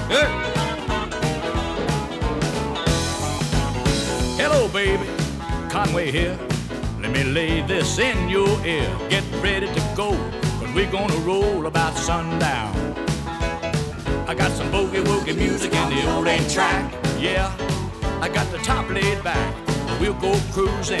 Hey. Hello, baby, Conway here. Let me lay this in your ear. Get ready to go, cause we're gonna roll about sundown. I got some boogie-woogie music in the old 8 track. Yeah, I got the top laid back. We'll go cruising